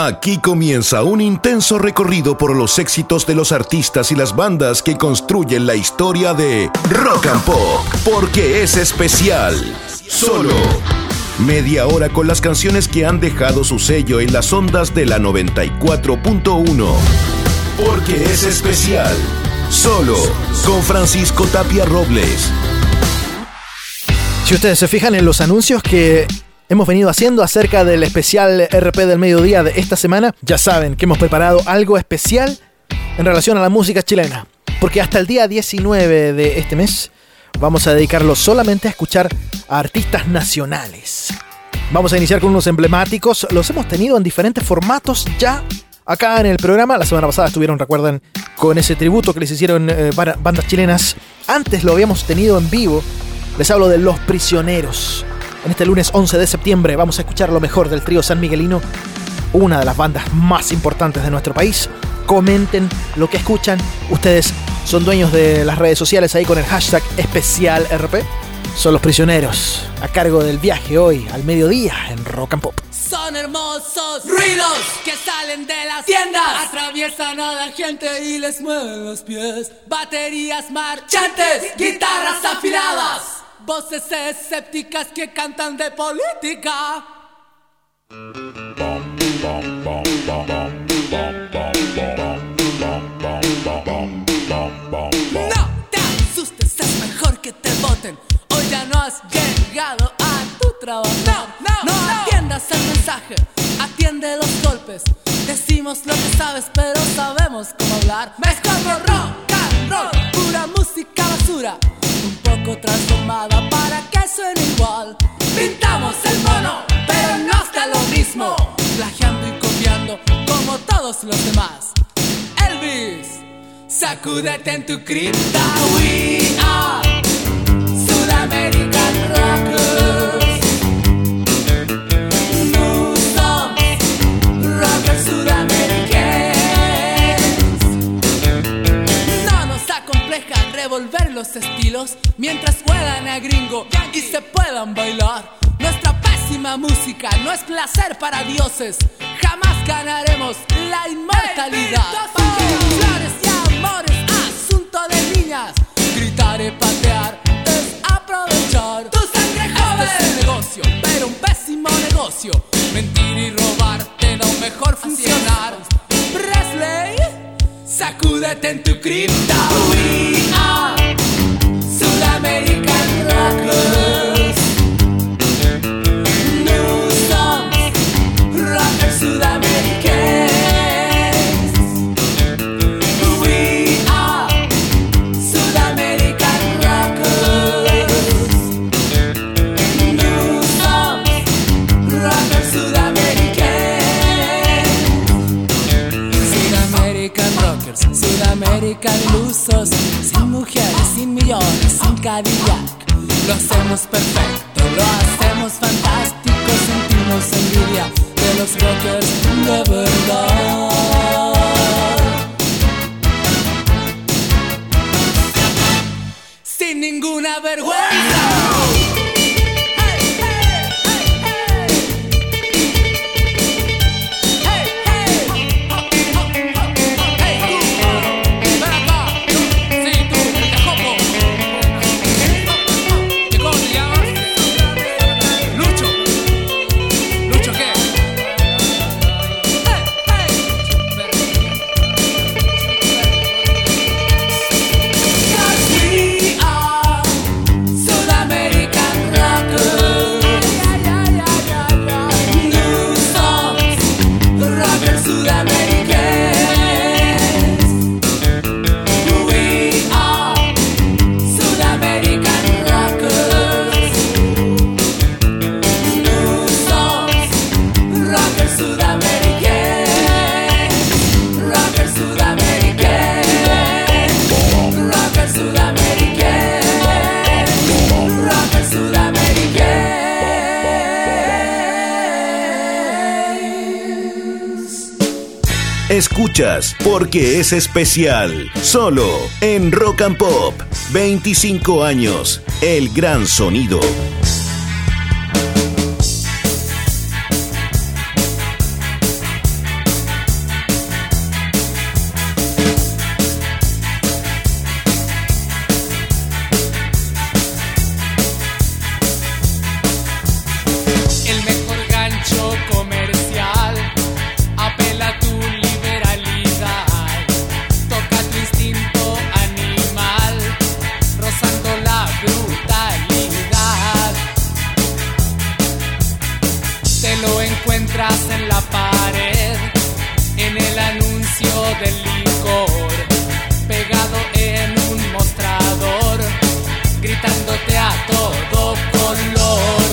Aquí comienza un intenso recorrido por los éxitos de los artistas y las bandas que construyen la historia de Rock and Pop, porque es especial. Solo media hora con las canciones que han dejado su sello en las ondas de la 94.1. Porque es especial. Solo con Francisco Tapia Robles. Si ustedes se fijan en los anuncios que hemos venido haciendo acerca del especial RP del mediodía de esta semana, ya saben que hemos preparado algo especial en relación a la música chilena. Porque hasta el día 19 de este mes vamos a dedicarlo solamente a escuchar a artistas nacionales. Vamos a iniciar con unos emblemáticos. Los hemos tenido en diferentes formatos ya acá en el programa. La semana pasada estuvieron, recuerdan, con ese tributo que les hicieron bandas chilenas. Antes lo habíamos tenido en vivo. Les hablo de Los Prisioneros. En este lunes 11 de septiembre vamos a escuchar lo mejor del trío San Miguelino, una de las bandas más importantes de nuestro país. Comenten lo que escuchan. Ustedes son dueños de las redes sociales ahí con el hashtag #EspecialRP. Son Los Prisioneros, a cargo del viaje hoy al mediodía en Rock and Pop. Son hermosos ruidos que salen de las tiendas, atraviesan a la gente y les mueven los pies. Baterías marchantes, guitarras afiladas, voces escépticas que cantan de política. No te asustes, es mejor que te voten. Hoy ya no has llegado a tu trabajo. No atiendas el mensaje, atiende los golpes. Decimos lo que sabes, pero sabemos cómo hablar. Mejor rock and roll, pura música basura, un poco transformada para que suene igual. Pintamos el mono, pero no está lo mismo, plagiando y copiando como todos los demás. Elvis, sacúdete en tu cripta. We are Sudamerican Rockers. New songs, rockers sudamericanos. No nos acompleja revolver los estilos mientras juegan a gringo y se puedan bailar. Nuestra pésima música no es placer para dioses. Jamás ganaremos la inmortalidad. Flores y amores, asunto de niñas. Gritar y patear es aprovechar tu sangre joven. Este es un negocio, pero un pésimo negocio. Mentir y robarte no mejor funcionar. Presley, sacúdete en tu cripta. We are Sudamerican Rockers. New songs, rockers sudamericanos. We are Sudamerican Rockers. New songs, rockers sudamericanos. Sudamerican Rockers, Sudamerican ilusos, sin mujeres, sin millones, sin Cadillac. Lo hacemos perfecto, lo hacemos fantástico. Sentimos envidia de los rockers de verdad. Sin ninguna vergüenza. Escuchas Porque es especial, solo en Rock and Pop. 25 años, el gran sonido. del licor, pegado en un mostrador, gritándote a todo color.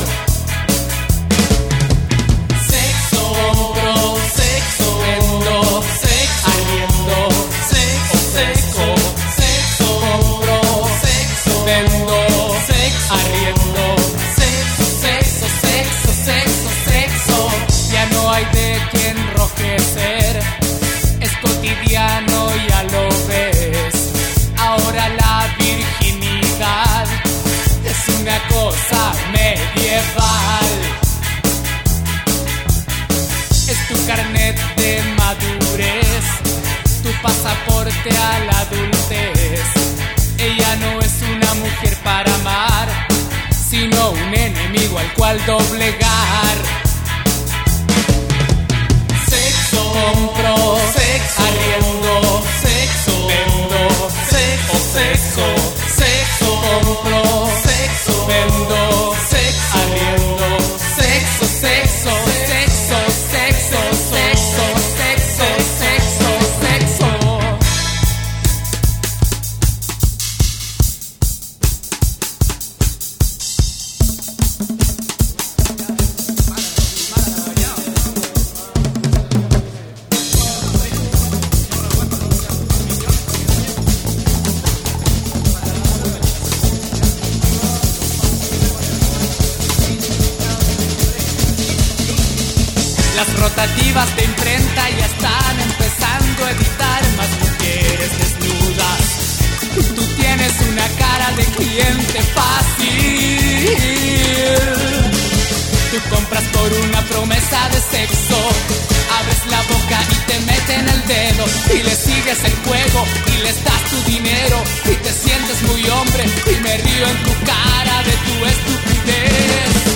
Sexo, compro, sexo, vendo, sexo, arriendo, sexo, sexo, sexo, compro, sexo, vendo, sexo, arriendo, sexo, sexo, sexo, sexo, sexo. Ya no hay de qué enrojecer, es cotidiano, ya lo ves. Ahora la virginidad es una cosa medieval. Es tu carnet de madurez, tu pasaporte a la adultez. Ella no es una mujer para amar, sino un enemigo al cual doblegar. Sexo, compro, sexo, arriendo, sexo, vendo, sexo, sexo, sexo, compro, sexo, vendo, sexo, arriendo, sexo, sexo, sexo, sexo, sexo, sexo, sexo, sexo. Las rotativas de imprenta ya están empezando a editar más mujeres desnudas. Tú tienes una cara de cliente fácil. Tú compras por una promesa de sexo, abres la boca y te meten el dedo, y le sigues el juego y les das tu dinero, y te sientes muy hombre y me río en tu cara de tu estupidez.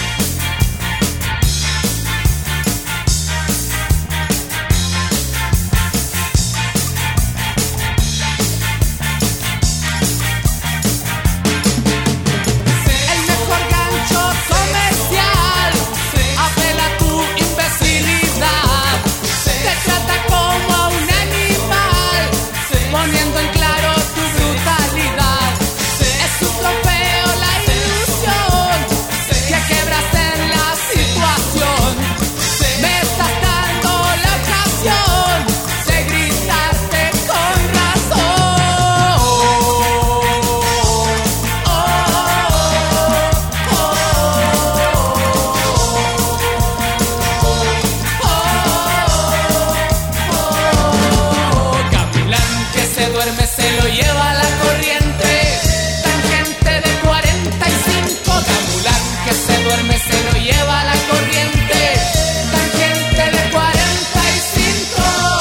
Poniendo en claro tu brutalidad, es un trofeo la ilusión que quebras en la situación. Me estás dando la ocasión de gritarte con razón. Capulán que se duerme se lo lleva la corriente, tangente de 45. Capulán que se duerme se lo lleva la corriente, tangente de 45.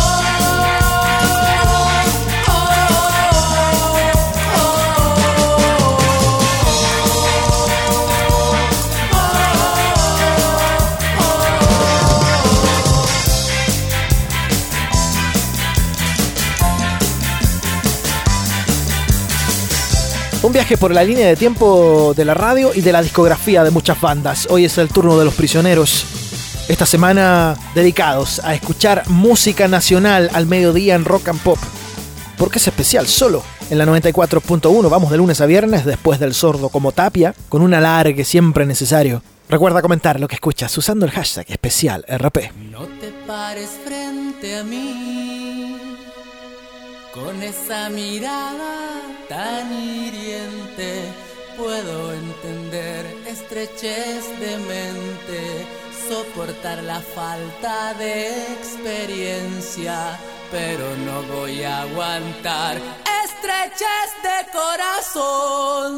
Un viaje por la línea de tiempo de la radio y de la discografía de muchas bandas. Hoy es el turno de Los Prisioneros. Esta semana dedicados a escuchar música nacional al mediodía en Rock and Pop. Porque es especial, solo en la 94.1. Vamos de lunes a viernes después del sordo como Tapia, con un alargue siempre necesario. Recuerda comentar lo que escuchas usando el hashtag especial RP. No te pares frente a mí con esa mirada tan hiriente. Puedo entender estrechez de mente, soportar la falta de experiencia, pero no voy a aguantar estrechez de corazón.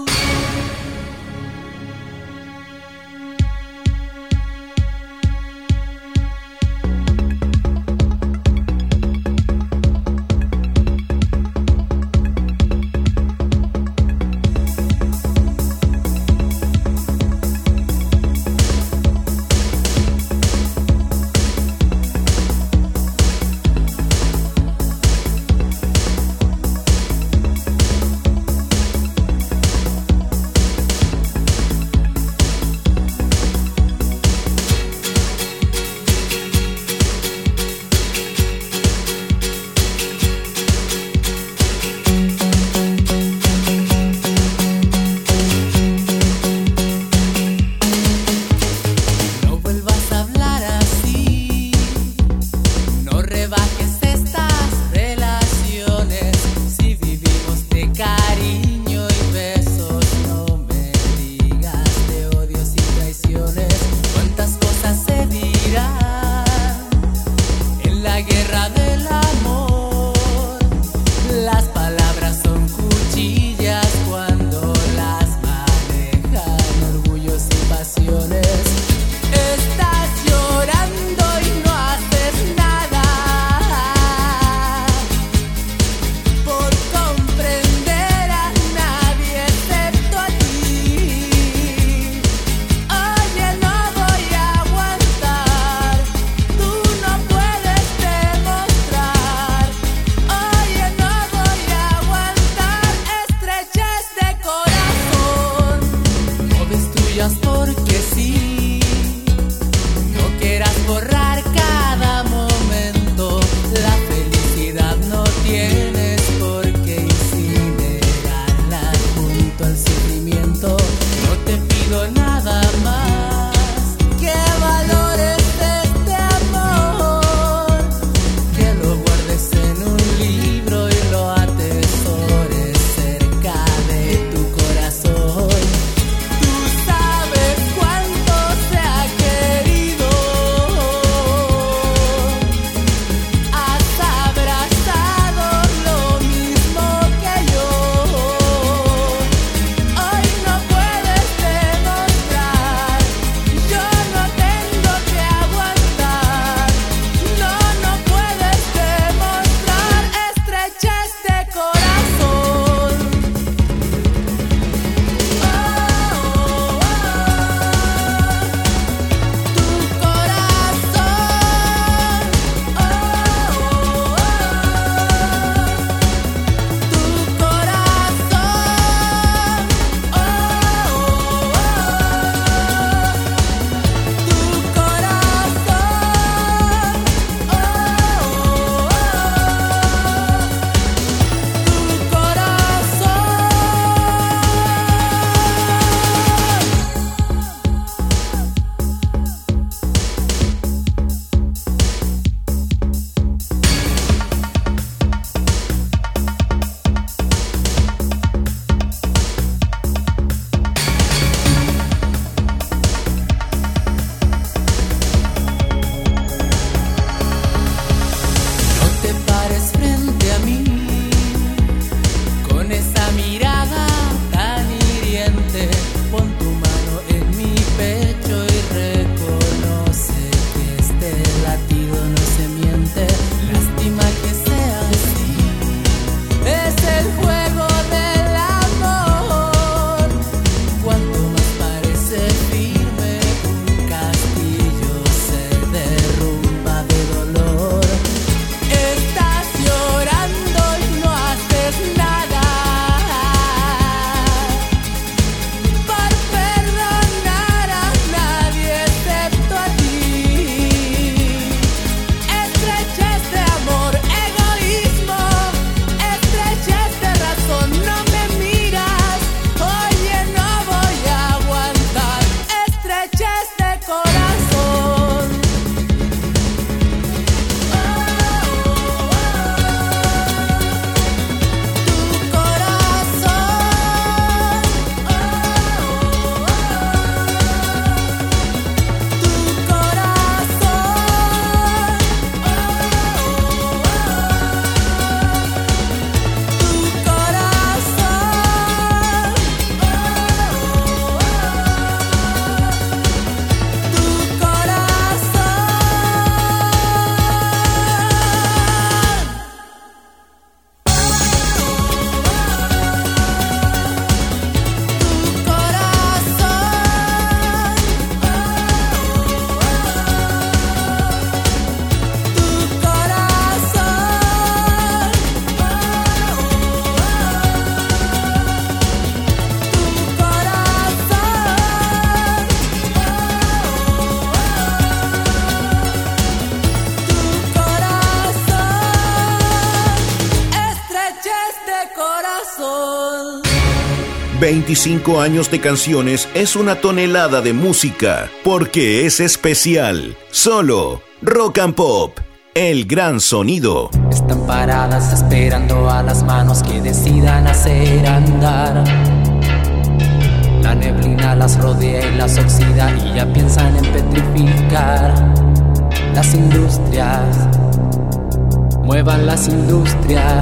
25 años de canciones es una tonelada de música, porque es especial. Solo Rock and Pop, el gran sonido. Están paradas esperando a las manos que decidan hacer andar. La neblina las rodea y las oxida y ya piensan en petrificar. Las industrias, muevan las industrias.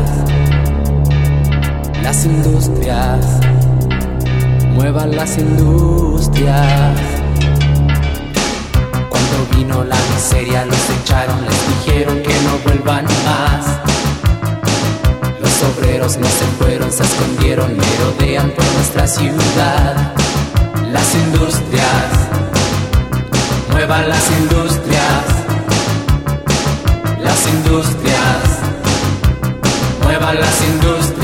Las industrias, muevan las industrias. Cuando vino la miseria los echaron, les dijeron que no vuelvan más. Los obreros no se fueron, se escondieron, merodean por nuestra ciudad. Las industrias, muevan las industrias. Las industrias, muevan las industrias.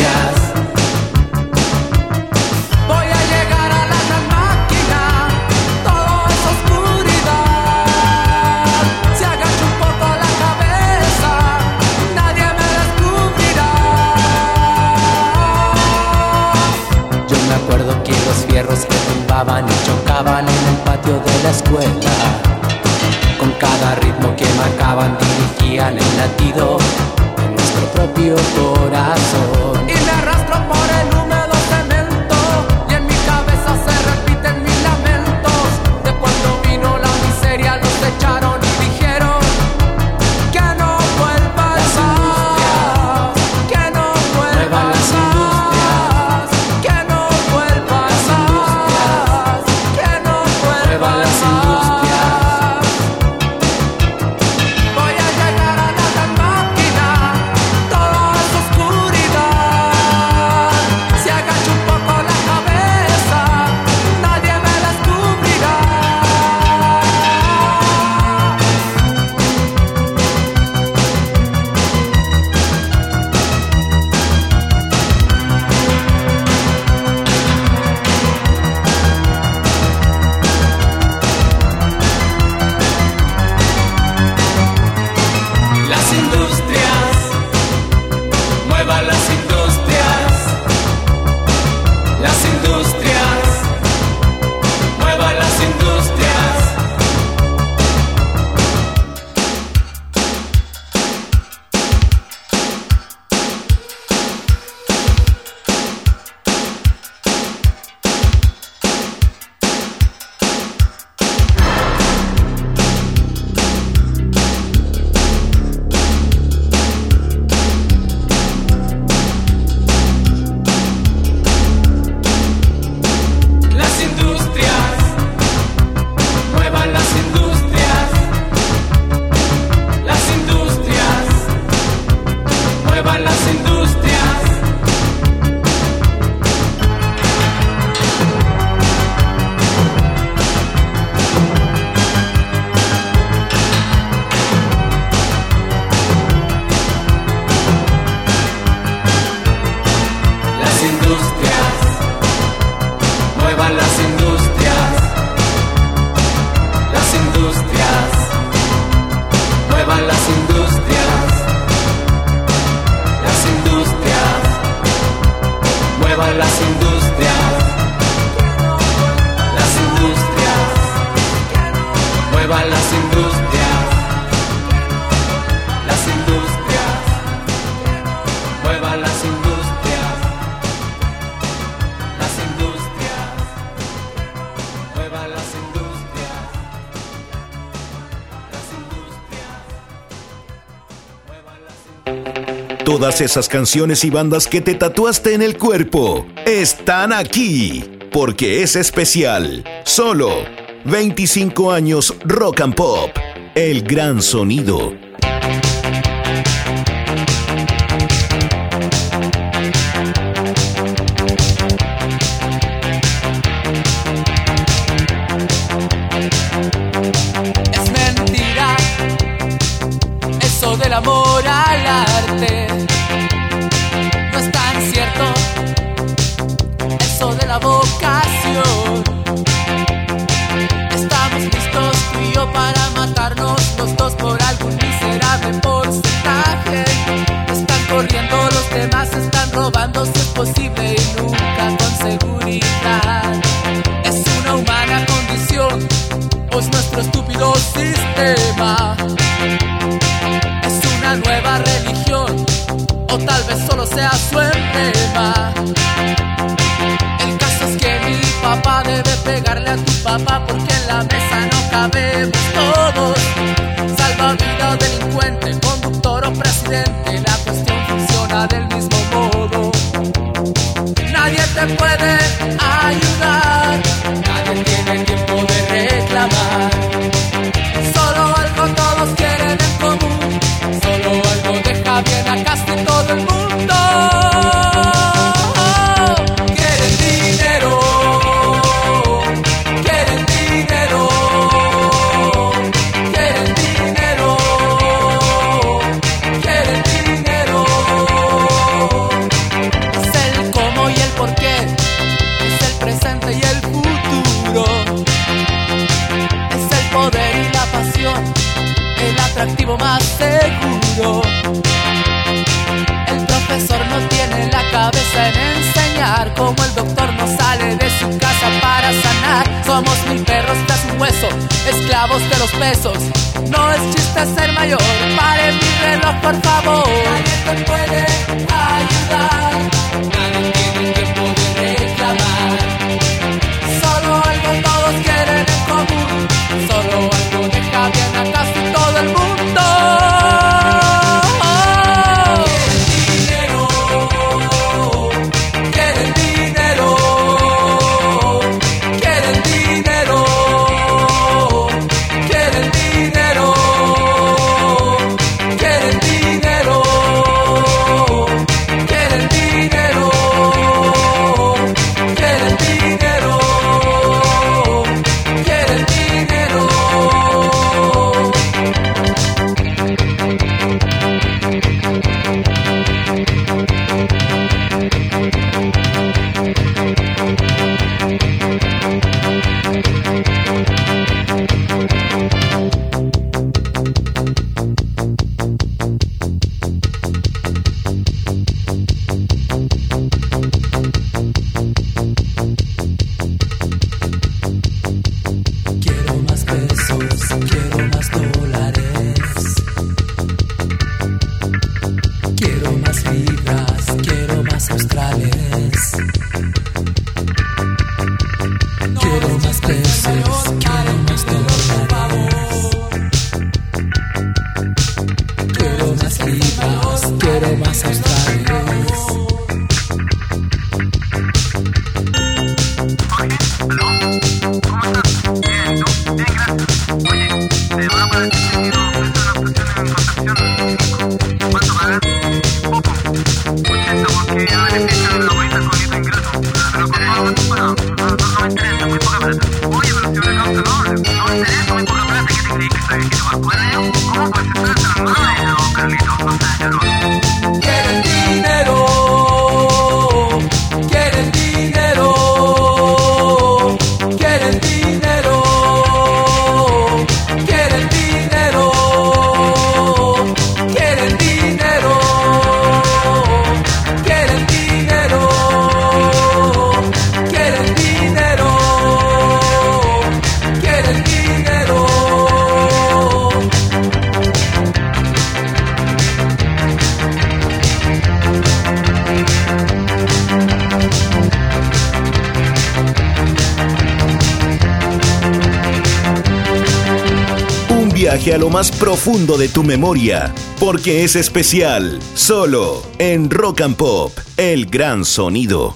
Que tumbaban y chocaban en el patio de la escuela. Con cada ritmo que marcaban dirigían el latido de nuestro propio corazón. Y me arrastro por el húmedo cemento y en mi cabeza se repiten mis lamentos. De cuando vino la miseria los echaron y dijeron que no vuelvan las industrias, que no vuelvan las industrias, que no vuelvan las industrias, que no vuelvan las industrias. Voy a llegar a la gran máquina, todo es oscuridad. Si agacho un poco la cabeza, nadie me descubrirá. Las industrias, muevan las industrias. Las industrias, muevan las industrias. Las industrias, muevan las industrias. Las industrias, muevan las industrias. Las industrias, muevan las industrias. Las industrias, muevan las industrias. Las industrias, muevan las industrias. Las industrias, muevan las industrias. Las industrias, muevan las industrias. Las industrias, muevan las industrias. Las industrias, muevan las industrias. Todas esas canciones y bandas que te tatuaste en el cuerpo están aquí, porque es especial. Solo 25 años Rock and Pop, el gran sonido. Es mentira eso del amor al arte. No es tan cierto eso de la vocación. Estamos listos tú y yo para matarnos los dos por algún miserable porcentaje. Están corriendo los demás, están robando si es posible y nunca con seguridad. o tal vez solo sea su emblema. El caso es que mi papá debe pegarle a tu papá, porque en la mesa no cabemos todos. Salvavidas, delincuente, conductor o presidente, la cuestión funciona del mismo modo. Nadie te puede ayudar, nadie tiene tiempo de reclamar. Solo algo todos quieren en común, solo algo deja bien a casi todo el mundo. Quieren dinero, quieren dinero, quieren dinero, quieren dinero. Es el cómo y el por qué, es el presente y el futuro. Es el poder y la pasión, el atractivo más seguro. El profesor no tiene la cabeza en enseñar, como el doctor no sale de su casa para sanar. Somos 1000 perros tras un hueso, esclavos de los pesos. No es chiste ser mayor, pare mi reloj por favor. Nadie te puede ayudar, nadie tiene tiempo de reclamar. Solo algo todos quieren en común, solo algo deja bien a casi todo el mundo. Quieren dinero, quieren dinero, quieren dinero, quieren dinero, quieren dinero, quieren dinero, quieren dinero, quieren dinero. Quiero más pesos, quiero más dólares. Quiero más libras, quiero más australes. Quiero más pesos, quiero más dólares. Quiero más libras, quiero más australes. Quieren dinero, quieren dinero, quieren dinero, quieren dinero, quieren dinero, quieren dinero, quieren dinero, quieren dinero. Un viaje a lo más profundo de tu memoria, porque es especial, solo en Rock and Pop, el gran sonido.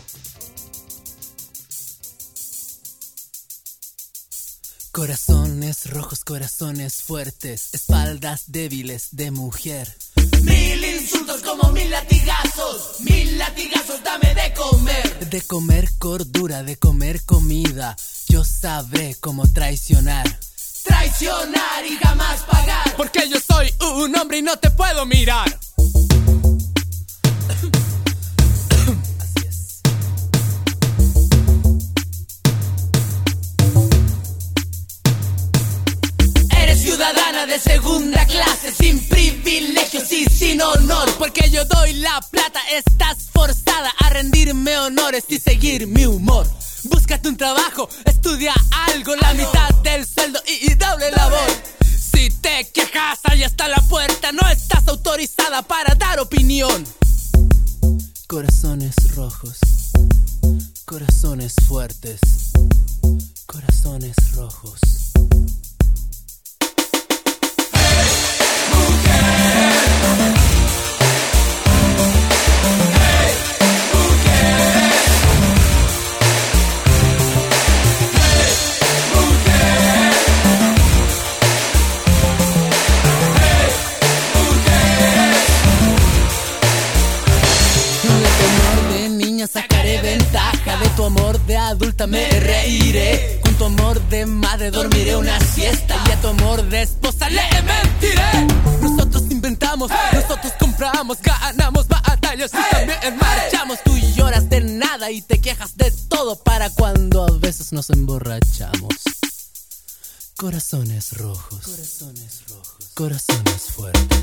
Corazones rojos, corazones fuertes, espaldas débiles de mujer. 1000 insultos como 1000 latigazos, 1000 latigazos, dame de comer. De comer cordura, de comer comida, yo sabré cómo traicionar. Traicionar y jamás pagar, porque yo soy un hombre y no te puedo mirar. Así es. Eres ciudadana de segunda clase, sin privilegios y sin honor. Porque yo doy la plata, estás forzada a rendirme honores y seguir mi humor. Búscate un trabajo, estudia algo, la mitad del sueldo y doble labor. Si te quejas, allá está la puerta, no estás autorizada para dar opinión. Corazones rojos, corazones fuertes, corazones rojos. Sacaré ventaja de tu amor de adulta, me reiré. Con tu amor de madre dormiré una siesta y a tu amor de esposa le mentiré. Nosotros inventamos, nosotros compramos, ganamos batallas y también marchamos. Tú lloras de nada y te quejas de todo para cuando a veces nos emborrachamos. Corazones rojos, corazones rojos, corazones fuertes.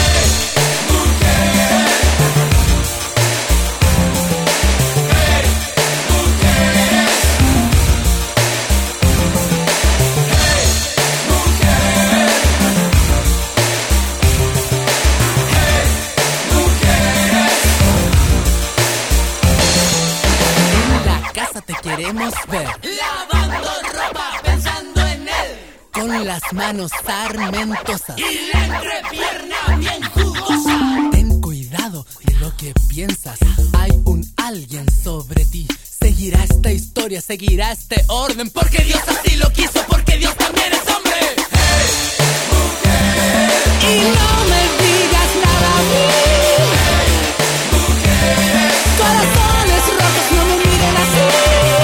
Te queremos ver lavando ropa, pensando en él, con las manos sarmentosas y la entrepierna bien jugosa. Ten cuidado de lo que piensas, hay un alguien sobre ti. Seguirá esta historia, seguirá este orden, porque Dios así lo quiso, porque Dios también es hombre. Hey, mujer. Y no me digas nada a mí. Hey, mujer. Corazones rotos, no me miren así.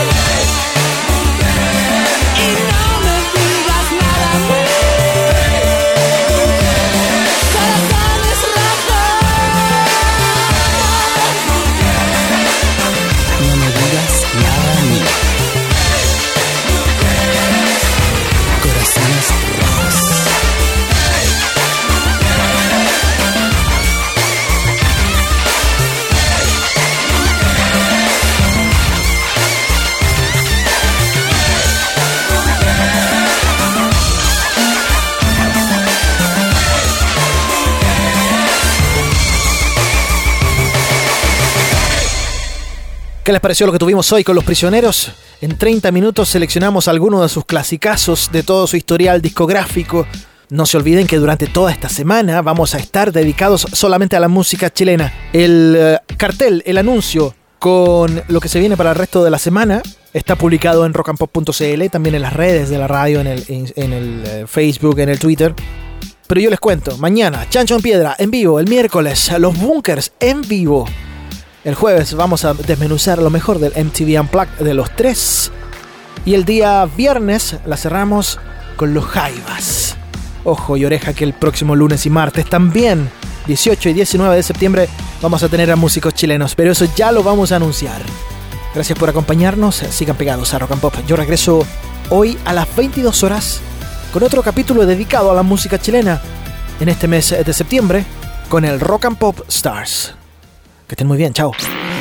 ¿Qué les pareció lo que tuvimos hoy con Los Prisioneros? En 30 minutos seleccionamos algunos de sus clasicazos de todo su historial discográfico. No se olviden que durante toda esta semana vamos a estar dedicados solamente a la música chilena. El cartel, el anuncio con lo que se viene para el resto de la semana está publicado en rockandpop.cl, también en las redes de la radio, en el Facebook, en el Twitter. Pero yo les cuento, mañana Chancho en Piedra en vivo, el miércoles Los Bunkers en vivo. El jueves vamos a desmenuzar lo mejor del MTV Unplugged de los tres. Y el día viernes la cerramos con Los Jaivas. Ojo y oreja que el próximo lunes y martes también, 18 y 19 de septiembre, vamos a tener a músicos chilenos. Pero eso ya lo vamos a anunciar. Gracias por acompañarnos. Sigan pegados a Rock and Pop. Yo regreso hoy a las 22 horas con otro capítulo dedicado a la música chilena en este mes de septiembre con el Rock and Pop Stars. Que estén muy bien, chao.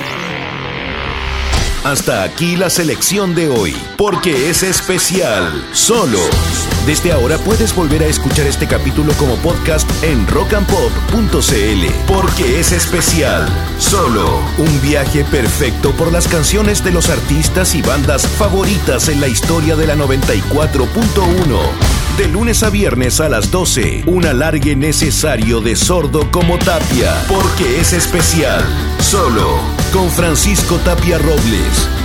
Hasta aquí la selección de hoy, porque es especial, solo. Desde ahora puedes volver a escuchar este capítulo como podcast en rockandpop.cl, porque es especial, solo. Un viaje perfecto por las canciones de los artistas y bandas favoritas en la historia de la 94.1. De lunes a viernes a las 12, un alargue necesario de Sordo como Tapia, porque es especial, solo, con Francisco Tapia Robles.